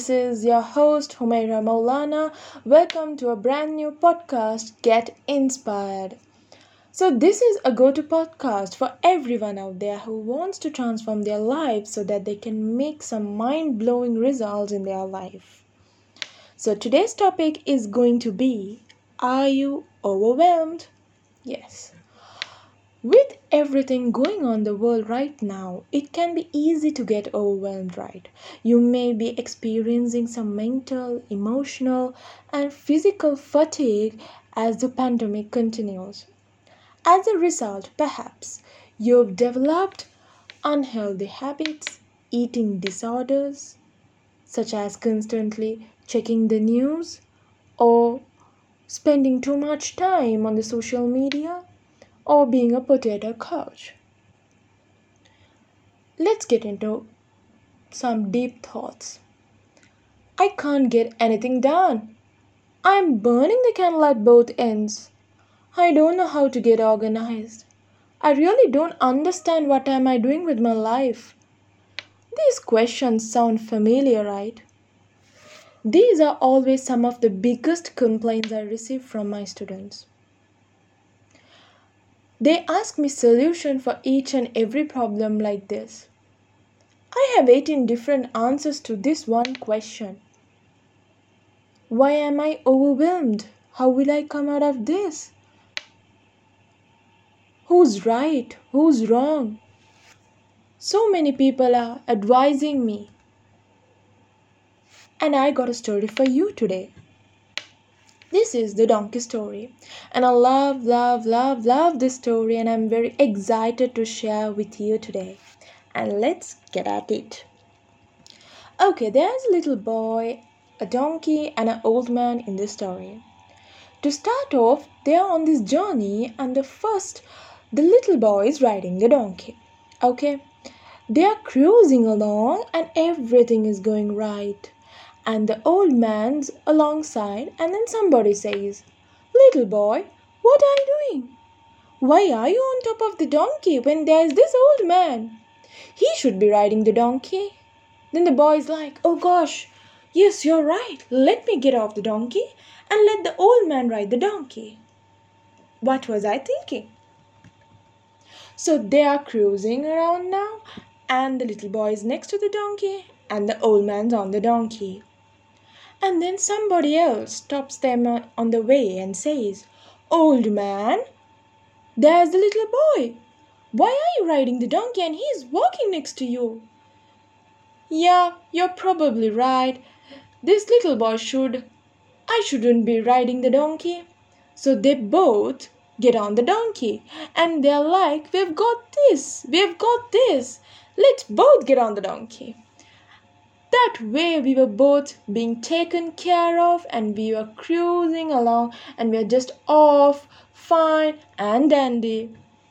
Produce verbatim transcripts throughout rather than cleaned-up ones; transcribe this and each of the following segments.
this is your host Humaira Maulana. Welcome to a brand new podcast, Get Inspired. So, this is a go to podcast for everyone out there who wants to transform their lives so that they can make some mind blowing results in their life. So, today's topic is going to be, are you overwhelmed? Yes. With everything going on in the world right now, it can be easy to get overwhelmed, right? You may be experiencing some mental, emotional, and physical fatigue as the pandemic continues. As a result, perhaps you've developed unhealthy habits, eating disorders, such as constantly checking the news or spending too much time on the social media or being a potato couch. Let's get into some deep thoughts. I can't get anything done. I'm burning the candle at both ends. I don't know how to get organized. I really don't understand what am I doing with my life. These questions sound familiar, right? These are always some of the biggest complaints I receive from my students. They ask me solution for each and every problem like this. I have eighteen different answers to this one question. Why am I overwhelmed? How will I come out of this? Who's right? Who's wrong? So many people are advising me. And I got a story for you today. This is the donkey story. And I love, love, love, love this story, and I'm very excited to share with you today. And let's get at it. Okay, there's a little boy, a donkey, and an old man in this story. To start off, they are on this journey, and the first, the little boy is riding the donkey. Okay, they are cruising along, and everything is going right. And the old man's alongside, and then somebody says, "Little boy, what are you doing? Why are you on top of the donkey when there's this old man? He should be riding the donkey." Then the boy is like, "Oh gosh, yes, you're right. Let me get off the donkey and let the old man ride the donkey." What was I thinking? So they are cruising around now, and the little boy is next to the donkey, and the old man's on the donkey. And then somebody else stops them on the way and says, "Old man, there's the little boy. Why are you riding the donkey and he's walking next to you?" "Yeah, you're probably right. This little boy should. I shouldn't be riding the donkey." So they both get on the donkey and they're like, "We've got this, we've got this. Let's both get on the donkey." That way we were both being taken care of and we were cruising along and we are just off, fine and dandy.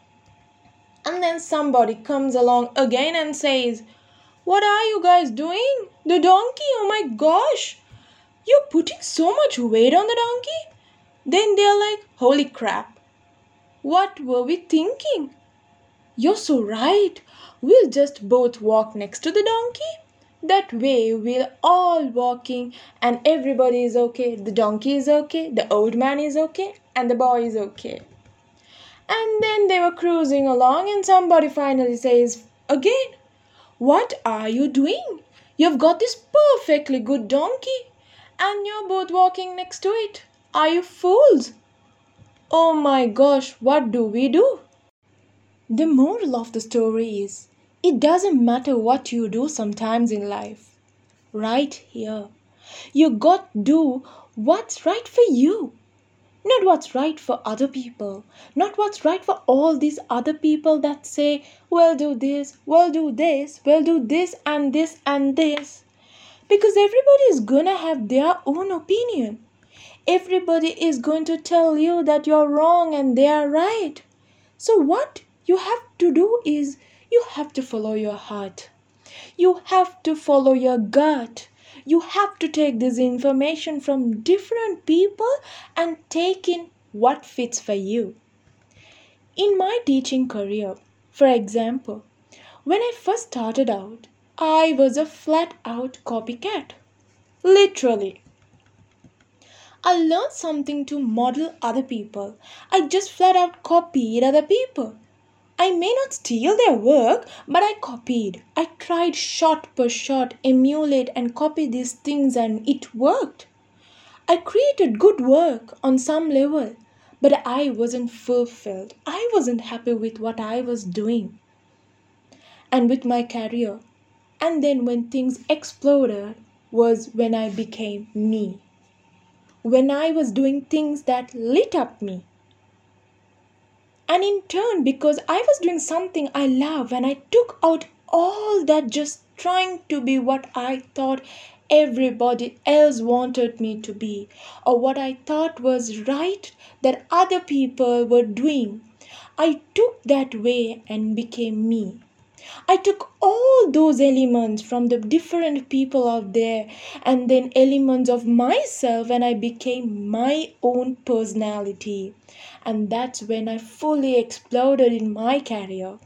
And then somebody comes along again and says, "What are you guys doing? The donkey, oh my gosh, you're putting so much weight on the donkey?" Then they're like, "Holy crap, what were we thinking? You're so right. We'll just both walk next to the donkey. That way we're all walking and everybody is okay. The donkey is okay, the old man is okay, and the boy is okay." And then they were cruising along and somebody finally says again, "What are you doing? You've got this perfectly good donkey and you're both walking next to it. Are you fools? Oh my gosh, what do we do?" The moral of the story is, it doesn't matter what you do sometimes in life. Right here, you got to do what's right for you. Not what's right for other people. Not what's right for all these other people that say, "Well, do this, well, do this, well, do this and this and this." Because everybody is gonna have their own opinion. Everybody is going to tell you that you're wrong and they are right. So what you have to do is you have to follow your heart. You have to follow your gut. You have to take this information from different people and take in what fits for you. In my teaching career, for example, when I first started out, I was a flat out copycat. Literally. I learned something to model other people. I just flat out copied other people. I may not steal their work, but I copied. I tried shot per shot, emulate and copy these things, and it worked. I created good work on some level, but I wasn't fulfilled. I wasn't happy with what I was doing and with my career. And then when things exploded was when I became me. When I was doing things that lit up me. And in turn, because I was doing something I love and I took out all that just trying to be what I thought everybody else wanted me to be, or what I thought was right that other people were doing, I took that way and became me. I took all those elements from the different people out there and then elements of myself and I became my own personality. And that's when I fully exploded in my career.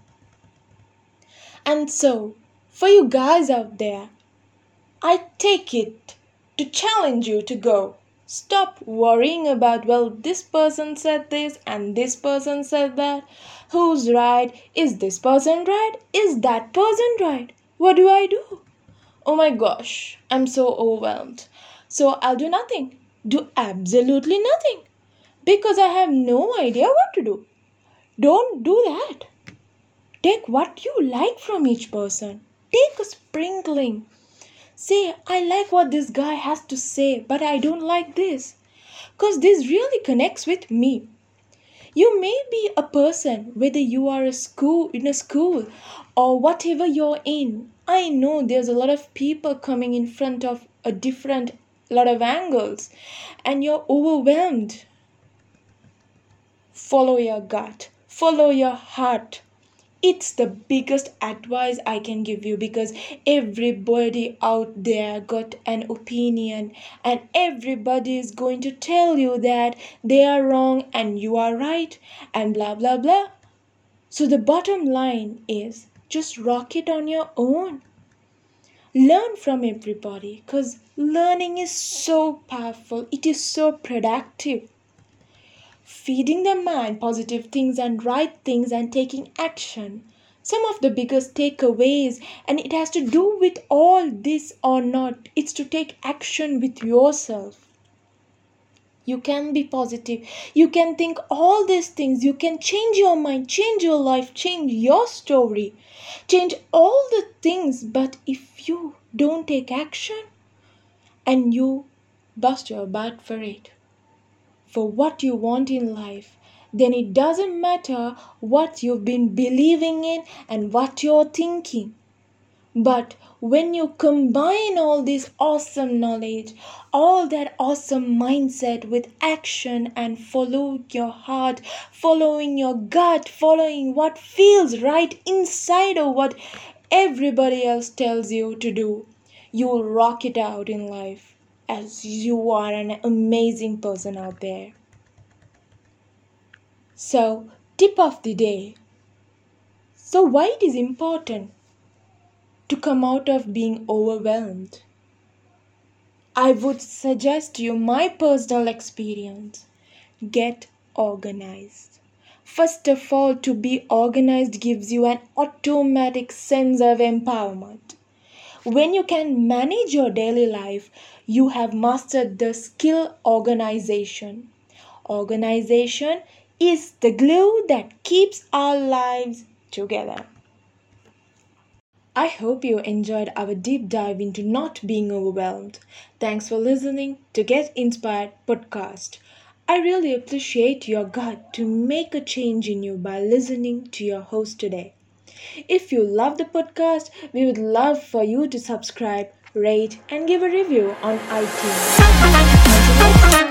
And so, for you guys out there, I take it to challenge you to go. Stop worrying about, well, this person said this and this person said that. Who's right? Is this person right? Is that person right? What do I do? Oh my gosh, I'm so overwhelmed. So I'll do nothing. Do absolutely nothing. Because I have no idea what to do. Don't do that. Take what you like from each person. Take a sprinkling. Say, I like what this guy has to say, but I don't like this. Because this really connects with me. You may be a person, whether you are a school in a school or whatever you're in. I know there's a lot of people coming in front of a different lot of angles and you're overwhelmed. Follow your gut. Follow your heart. It's the biggest advice I can give you because everybody out there got an opinion and everybody is going to tell you that they are wrong and you are right and blah blah blah. So the bottom line is just rock it on your own. Learn from everybody because learning is so powerful. It is so productive. Feeding their mind positive things and right things and taking action. Some of the biggest takeaways, and it has to do with all this or not, it's to take action with yourself. You can be positive. You can think all these things. You can change your mind, change your life, change your story, change all the things. But if you don't take action and you bust your butt for it, for what you want in life, then it doesn't matter what you've been believing in and what you're thinking. But when you combine all this awesome knowledge, all that awesome mindset with action and follow your heart, following your gut, following what feels right inside of what everybody else tells you to do, you will rock it out in life. As you are an amazing person out there. So, tip of the day. So, why it is important to come out of being overwhelmed? I would suggest you my personal experience. Get organized. First of all, to be organized gives you an automatic sense of empowerment. When you can manage your daily life, you have mastered the skill organization. Organization is the glue that keeps our lives together. I hope you enjoyed our deep dive into not being overwhelmed. Thanks for listening to Get Inspired podcast. I really appreciate your gut to make a change in you by listening to your host today. If you love the podcast, we would love for you to subscribe, rate, and give a review on iTunes. Until next time.